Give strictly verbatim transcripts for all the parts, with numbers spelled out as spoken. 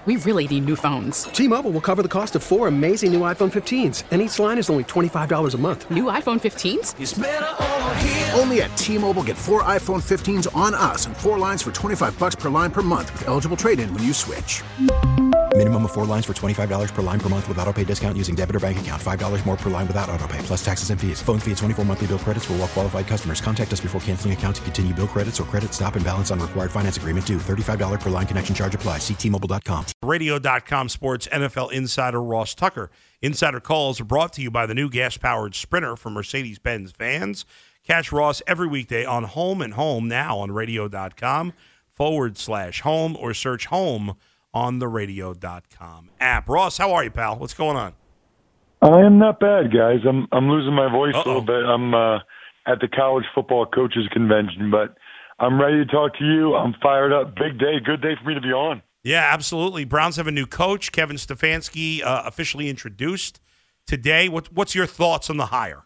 We really need new phones. T-Mobile will cover the cost of four amazing new iPhone fifteens, and each line is only twenty-five dollars a month. New iPhone fifteens? It's better over here. Only at T-Mobile, get four iPhone fifteens on us and four lines for twenty-five dollars per line per month with eligible trade-in when you switch. Minimum of four lines for twenty-five dollars per line per month with autopay discount using debit or bank account. five dollars more per line without autopay, plus taxes and fees. Phone fee at twenty-four monthly bill credits for well-qualified customers. Contact us before canceling account to continue bill credits or credit stop and balance on required finance agreement due. thirty-five dollars per line connection charge applies. See T Mobile dot com. Radio dot com Sports N F L insider Ross Tucker. Insider calls are brought to you by the new gas-powered Sprinter from Mercedes-Benz fans. Catch Ross every weekday on Home and Home now on radio dot com forward slash home or search home on the radio dot com app. Ross, how are you, pal? What's going on? I am not bad, guys. I'm I'm losing my voice Uh-oh. a little bit. I'm uh, at the college football coaches convention, but I'm ready to talk to you. I'm fired up. Big day, good day for me to be on. Yeah, absolutely. Browns have a new coach, Kevin Stefanski, uh, officially introduced today. What, what's your thoughts on the hire?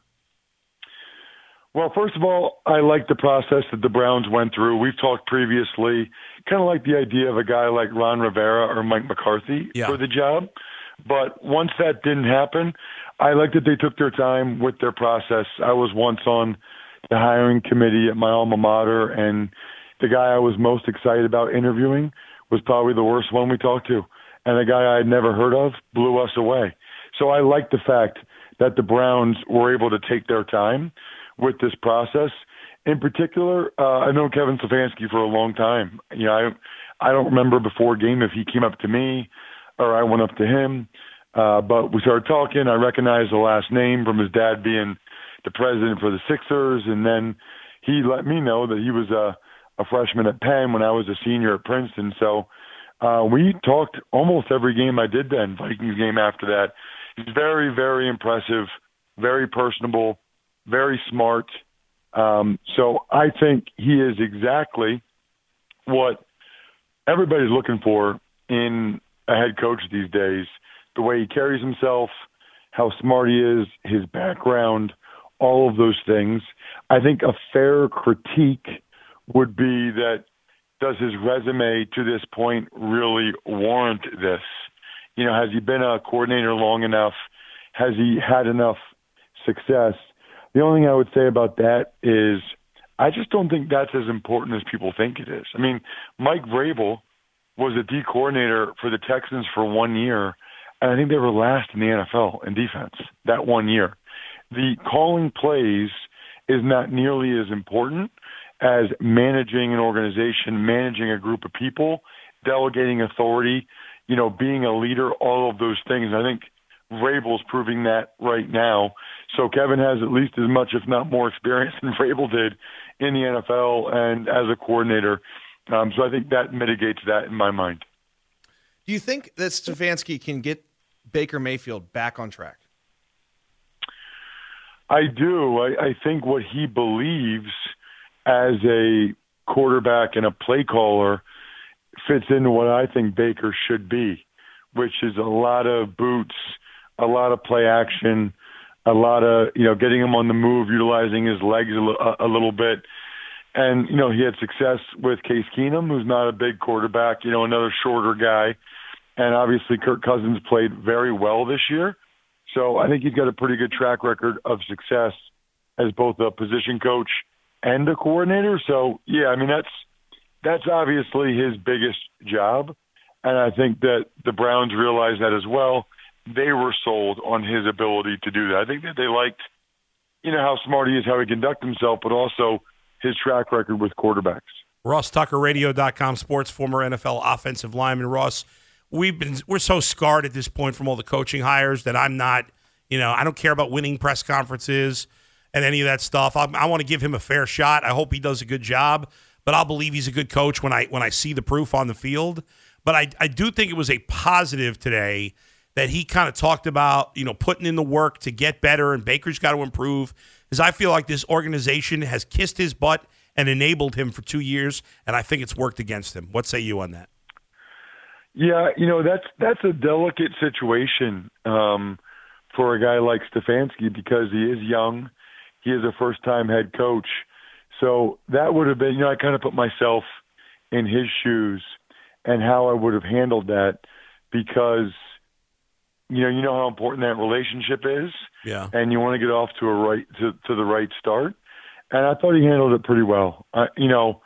Well, first of all, I like the process that the Browns went through. We've talked previously, kind of like the idea of a guy like Ron Rivera or Mike McCarthy yeah. for the job. But once that didn't happen, I like that they took their time with their process. I was once on the hiring committee at my alma mater, and the guy I was most excited about interviewing was probably the worst one we talked to. And a guy I had never heard of blew us away. So I like the fact that the Browns were able to take their time with this process. In particular, uh, I know Kevin Stefanski for a long time. You know, I I don't remember before game if he came up to me or I went up to him. Uh, but we started talking. I recognized the last name from his dad being the president for the Sixers, and then he let me know that he was a, a freshman at Penn when I was a senior at Princeton. So uh, we talked almost every game I did then, Vikings game after that. He's very, very impressive, very personable, very smart. Um, so I think he is exactly what everybody's looking for in a head coach these days. The way he carries himself, how smart he is, his background, all of those things. I think a fair critique would be that does his resume to this point really warrant this? You know, has he been a coordinator long enough? Has he had enough success? The only thing I would say about that is I just don't think that's as important as people think it is. I mean, Mike Vrabel was a D coordinator for the Texans for one year, and I think they were last in the N F L in defense that one year. The calling plays is not nearly as important as managing an organization, managing a group of people, delegating authority, you know, being a leader, all of those things. I think Vrabel's proving that right now. So Kevin has at least as much, if not more, experience than Vrabel did in the N F L and as a coordinator. Um, so I think that mitigates that in my mind. Do you think that Stefanski can get Baker Mayfield back on track? I do. I, I think what he believes as a quarterback and a play caller fits into what I think Baker should be, which is a lot of boots, a lot of play action, a lot of, you know, getting him on the move, utilizing his legs a, a little bit. And, you know, he had success with Case Keenum, who's not a big quarterback, you know, another shorter guy. And obviously Kirk Cousins played very well this year. So I think he's got a pretty good track record of success as both a position coach and a coordinator. So, yeah, I mean, that's that's obviously his biggest job. And I think that the Browns realized that as well. They were sold on his ability to do that. I think that they liked, you know, how smart he is, how he conducts himself, but also his track record with quarterbacks. Ross Tucker, radio dot com Sports, former N F L offensive lineman. Ross, we've been we're so scarred at this point from all the coaching hires that I'm not, you know, I don't care about winning press conferences and any of that stuff. I, I want to give him a fair shot. I hope he does a good job, but I'll believe he's a good coach when I when I see the proof on the field. But I, I do think it was a positive today that he kind of talked about, you know, putting in the work to get better, and Baker's got to improve. Because I feel like this organization has kissed his butt and enabled him for two years, and I think it's worked against him. What say you on that? Yeah, you know, that's that's a delicate situation um, for a guy like Stefanski because he is young. He is a first-time head coach. So that would have been, you know, I kind of put myself in his shoes and how I would have handled that. because you know you know how important that relationship is, Yeah. and you want to get off to a right to, to the right start. And I thought he handled it pretty well. Uh, you know,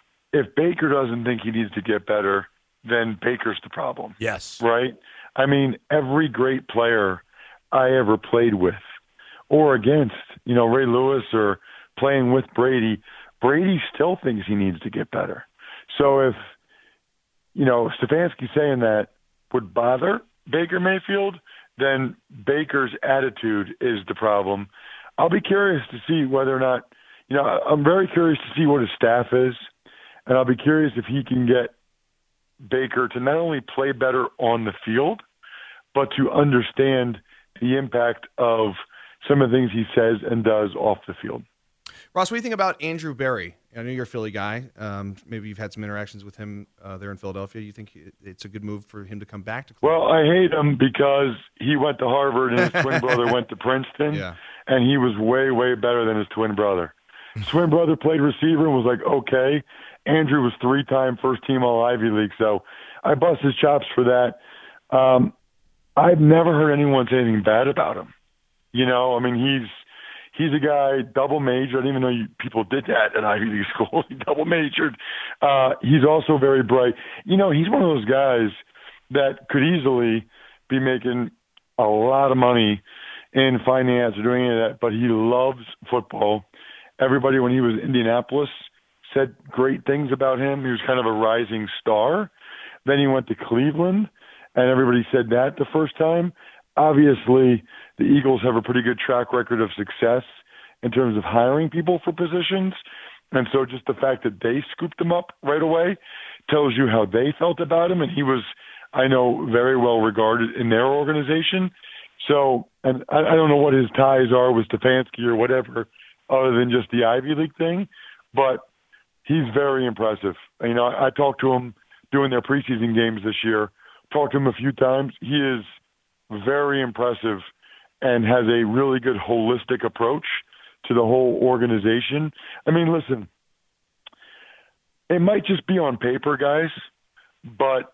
if Baker doesn't think he needs to get better, then Baker's the problem. Yes. Right? I mean, every great player I ever played with or against, you know, Ray Lewis or playing with Brady, Brady still thinks he needs to get better. So if, you know, Stefanski saying that would bother Baker Mayfield, then Baker's attitude is the problem. I'll be curious to see whether or not, you know, I'm very curious to see what his staff is, and I'll be curious if he can get Baker to not only play better on the field, but to understand the impact of some of the things he says and does off the field. Ross, what do you think about Andrew Berry? I know you're a Philly guy. Um, maybe you've had some interactions with him uh, there in Philadelphia. You think it's a good move for him to come back to Cleveland? Well, I hate him because he went to Harvard and his twin brother went to Princeton, yeah. and he was way, way better than his twin brother. His twin brother played receiver and was like, okay. Andrew was three-time first-team All-Ivy League, so I bust his chops for that. Um, I've never heard anyone say anything bad about him. You know, I mean, he's he's a guy, double majored. I didn't even know you, people did that at Ivy League school. He double majored. Uh, he's also very bright. You know, he's one of those guys that could easily be making a lot of money in finance or doing any of that, but he loves football. Everybody, when he was in Indianapolis, said great things about him. He was kind of a rising star. Then he went to Cleveland, and everybody said that the first time. Obviously, the Eagles have a pretty good track record of success in terms of hiring people for positions. And so just the fact that they scooped him up right away tells you how they felt about him. And he was, I know, very well regarded in their organization. So, and I, I don't know what his ties are with Stefanski or whatever, other than just the Ivy League thing. But he's very impressive. You know, I, I talked to him doing their preseason games this year, talked to him a few times. He is very impressive and has a really good holistic approach to the whole organization. I mean, listen, it might just be on paper, guys, but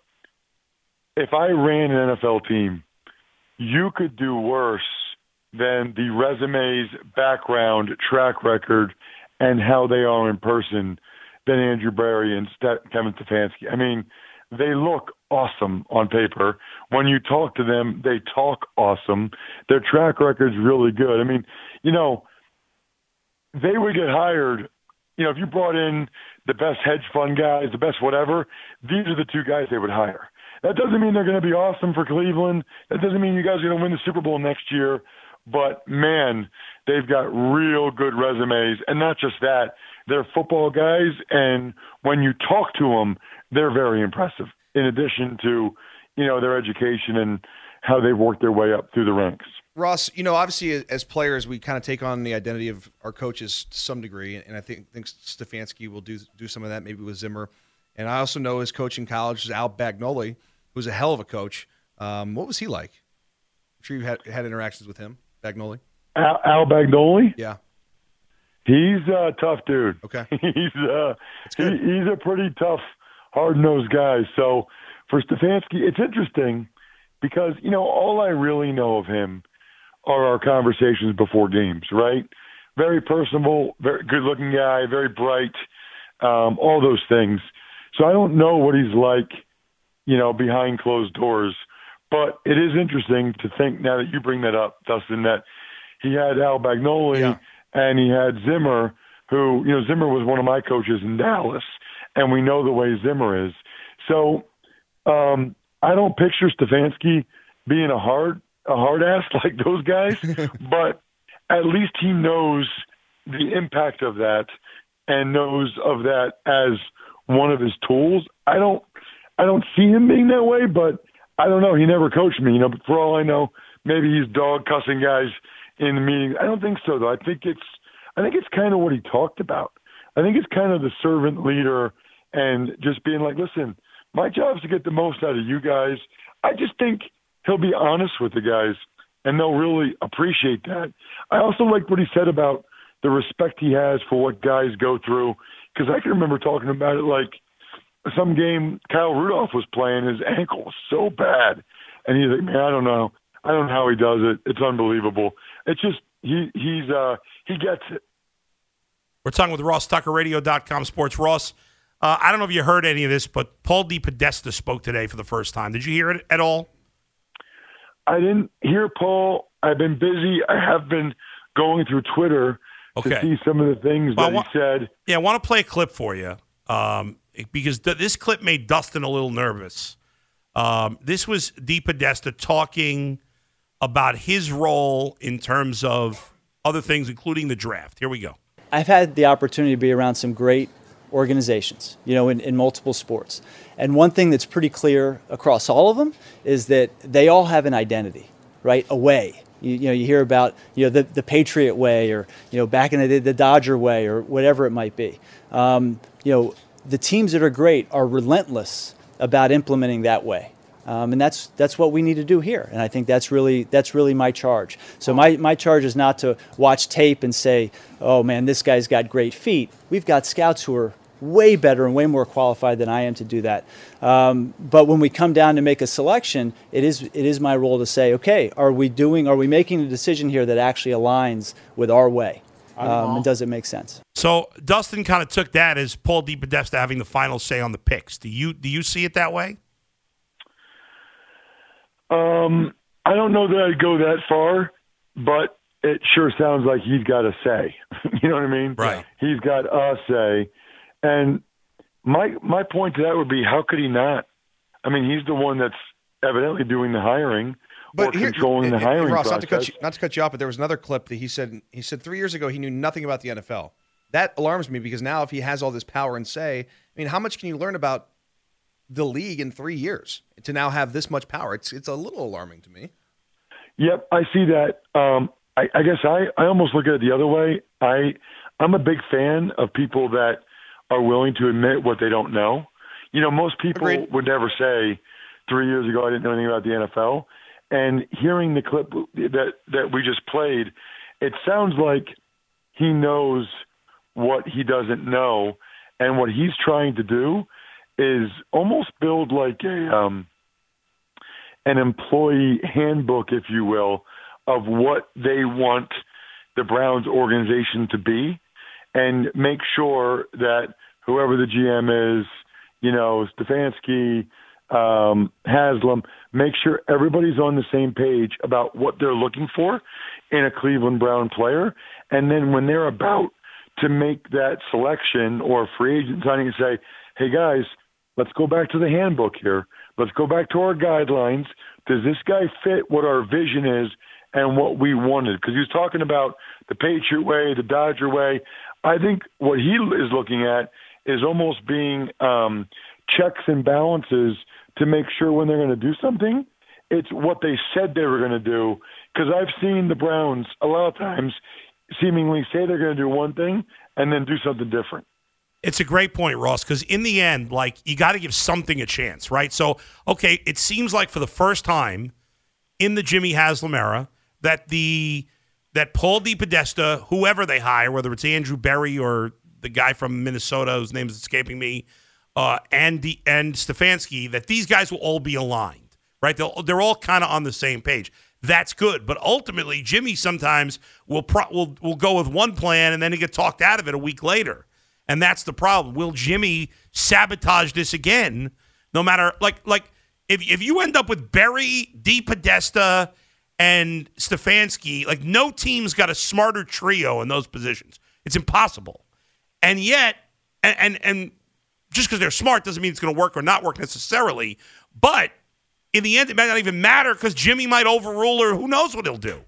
if I ran an N F L team, you could do worse than the resumes, background, track record, and how they are in person than Andrew Berry and St- Kevin Stefanski. I mean, they look awesome on paper. When you talk to them, they talk awesome. Their track record's really good. I mean, you know, they would get hired. You know, if you brought in the best hedge fund guys, the best whatever, these are the two guys they would hire. That doesn't mean they're going to be awesome for Cleveland. That doesn't mean you guys are going to win the Super Bowl next year. But, man, they've got real good resumes. And not just that, they're football guys, and when you talk to them, they're very impressive, in addition to, you know, their education and how they've worked their way up through the ranks. Ross, you know, obviously as players, we kind of take on the identity of our coaches to some degree, and I think, think Stefanski will do do some of that, maybe with Zimmer. And I also know his coach in college is Al Bagnoli, who's a hell of a coach. Um, what was he like? I'm sure you've had, had interactions with him, Bagnoli. Al, Al Bagnoli? Yeah. He's a tough dude. Okay. he's uh, he, he's a pretty tough, hard-nosed guy. So for Stefanski, it's interesting because, you know, all I really know of him are our conversations before games, right? Very personable, very good-looking guy, very bright, um, all those things. So I don't know what he's like, you know, behind closed doors. But it is interesting to think, now that you bring that up, Dustin, that he had Al Bagnoli yeah. and he had Zimmer, who, you know, Zimmer was one of my coaches in Dallas, and we know the way Zimmer is. So um, I don't picture Stefanski being a hard a hard ass like those guys, but at least he knows the impact of that and knows of that as one of his tools. I don't I don't see him being that way, but I don't know. He never coached me, you know, but for all I know, maybe he's dog cussing guys in the meetings. I don't think so, though. I think it's I think it's kind of what he talked about. I think it's kind of the servant leader and just being like, listen, my job is to get the most out of you guys. I just think he'll be honest with the guys, and they'll really appreciate that. I also like what he said about the respect he has for what guys go through, because I can remember talking about it like some game Kyle Rudolph was playing, his ankle was so bad, and he's like, man, I don't know, I don't know how he does it. It's unbelievable. It's just he he's uh, he gets it. We're talking with Ross Tucker, radio dot com sports. Ross, uh, I don't know if you heard any of this, but Paul DePodesta spoke today for the first time. Did you hear it at all? I didn't hear Paul. I've been busy. I have been going through Twitter okay. to see some of the things well, that wa- he said. Yeah, I want to play a clip for you um, because th- this clip made Dustin a little nervous. Um, this was DePodesta talking about his role in terms of other things, including the draft. Here we go. I've had the opportunity to be around some great organizations, you know, in, in multiple sports. And one thing that's pretty clear across all of them is that they all have an identity, right? A way. You, you know, you hear about, you know, the, the Patriot way, or, you know, back in the day, the Dodger way, or whatever it might be. Um, you know, the teams that are great are relentless about implementing that way. Um, and that's that's what we need to do here. And I think that's really that's really my charge. So my, my charge is not to watch tape and say, oh, man, this guy's got great feet. We've got scouts who are way better and way more qualified than I am to do that. Um, but when we come down to make a selection, it is it is my role to say, okay, are we doing, are we making a decision here that actually aligns with our way? Um, and does it make sense? So Dustin kind of took that as Paul DePodesta having the final say on the picks. Do you do you see it that way? Um, I don't know that I'd go that far, but it sure sounds like he's got a say. You know what I mean? Right. He's got a say. And my my point to that would be, how could he not? I mean, he's the one that's evidently doing the hiring but or here, controlling the hiring Ross, process. not to, cut you, not to cut you off, but there was another clip that he said he said three years ago he knew nothing about the N F L. That alarms me because now if he has all this power and say, I mean, how much can you learn about the league in three years to now have this much power? It's it's a little alarming to me. Yep, I see that. Um, I, I guess I, I almost look at it the other way. I I'm a big fan of people that are willing to admit what they don't know. You know, most people Agreed. would never say three years ago I didn't know anything about the N F L. And hearing the clip that that we just played, it sounds like he knows what he doesn't know, and what he's trying to do is almost build like a um, an employee handbook, if you will, of what they want the Browns organization to be, and make sure that whoever the G M is, you know, Stefanski, um, Haslam, make sure everybody's on the same page about what they're looking for in a Cleveland Brown player. And then when they're about to make that selection or free agent signing and say, hey, guys, let's go back to the handbook here. Let's go back to our guidelines. Does this guy fit what our vision is and what we wanted? Because he was talking about the Patriot way, the Dodger way. I think what he is looking at is almost being um, checks and balances to make sure when they're going to do something, it's what they said they were going to do. Because I've seen the Browns a lot of times seemingly say they're going to do one thing and then do something different. It's a great point, Ross, because in the end, like, you got to give something a chance, right? So, okay, it seems like for the first time in the Jimmy Haslam era that the that Paul DePodesta, whoever they hire, whether it's Andrew Berry or the guy from Minnesota whose name is escaping me, uh, and the, and Stefanski, that these guys will all be aligned, right? They'll, they're all kind of on the same page. That's good, but ultimately, Jimmy sometimes will pro- will will go with one plan and then he get talked out of it a week later. And that's the problem. Will Jimmy sabotage this again? No matter, like, like if if you end up with Berry, DePodesta, and Stefanski, like, no team's got a smarter trio in those positions. It's impossible. And yet, and and, and just because they're smart doesn't mean it's going to work or not work necessarily. But in the end, it might not even matter because Jimmy might overrule, or who knows what he'll do.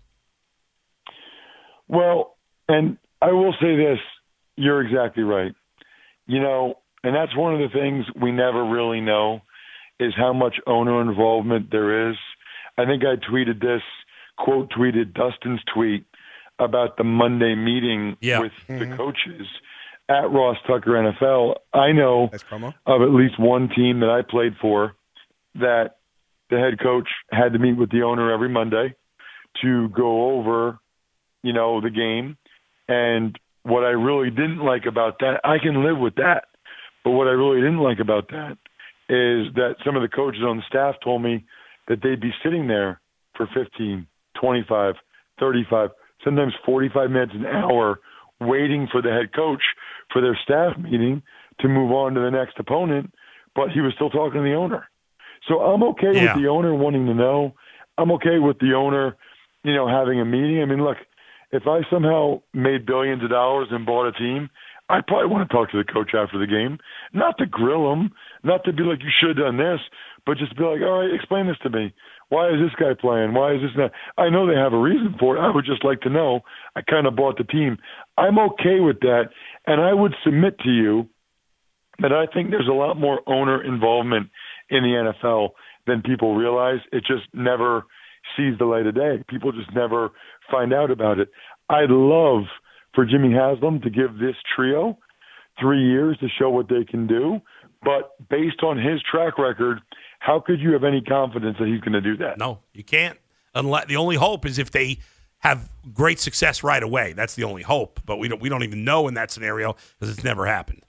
Well, and I will say this. You're exactly right. You know, and that's one of the things we never really know is how much owner involvement there is. I think I tweeted this, quote tweeted Dustin's tweet about the Monday meeting yeah. with mm-hmm. the coaches at Ross Tucker N F L. I know nice of at least one team that I played for that the head coach had to meet with the owner every Monday to go over, you know, the game. And what I really didn't like about that, I can live with that. But what I really didn't like about that is that some of the coaches on the staff told me that they'd be sitting there for fifteen, twenty-five, thirty-five, sometimes forty-five minutes, an hour, waiting for the head coach for their staff meeting to move on to the next opponent, but he was still talking to the owner. So I'm okay Yeah. with the owner wanting to know. I'm okay with the owner, you know, having a meeting. I mean, look, if I somehow made billions of dollars and bought a team, I'd probably want to talk to the coach after the game, not to grill him, not to be like, you should have done this, but just be like, all right, explain this to me. Why is this guy playing? Why is this not? I know they have a reason for it. I would just like to know. I kind of bought the team. I'm okay with that, and I would submit to you that I think there's a lot more owner involvement in the N F L than people realize. It just never sees the light of day. People just never find out about it. I'd love for Jimmy Haslam to give this trio three years to show what they can do, but based on his track record, how could you have any confidence that he's going to do that? No, you can't. Unless the only hope is if they have great success right away. That's the only hope. But we don't. We don't even know in that scenario because it's never happened.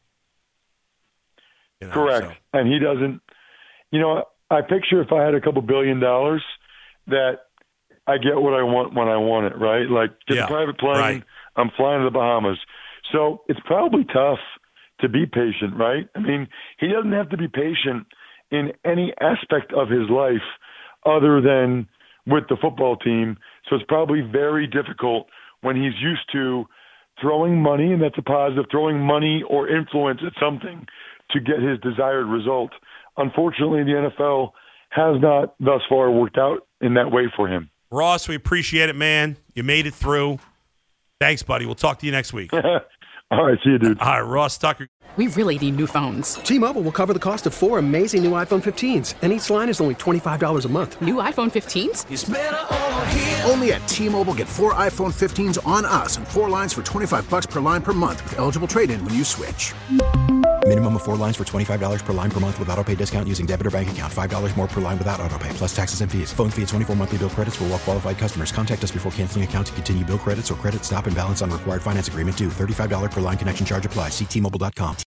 You know, Correct. so. And he doesn't. You know, I picture if I had a couple billion dollars, that I get what I want when I want it. Right? Like get Yeah, a private plane. right. I'm flying to the Bahamas. So it's probably tough to be patient. Right? I mean, he doesn't have to be patient in any aspect of his life other than with the football team. So it's probably very difficult when he's used to throwing money, and that's a positive, throwing money or influence at something to get his desired result. Unfortunately, the N F L has not thus far worked out in that way for him. Ross, we appreciate it, man. You made it through. Thanks, buddy. We'll talk to you next week. All right, see you, dude. All right, Ross Tucker. We really need new phones. T-Mobile will cover the cost of four amazing new iPhone fifteens, and each line is only twenty-five dollars a month. New iPhone fifteens? Only at T-Mobile, get four iPhone fifteens on us and four lines for twenty-five bucks per line per month with eligible trade-in when you switch. Minimum of four lines for twenty-five dollars per line per month with auto pay discount using debit or bank account. five dollars more per line without auto pay, plus taxes and fees. Phone fee at twenty-four monthly bill credits for well-qualified customers. Contact us before canceling account to continue bill credits or credit stop and balance on required finance agreement due. thirty-five dollars per line connection charge applies. See T Mobile dot com.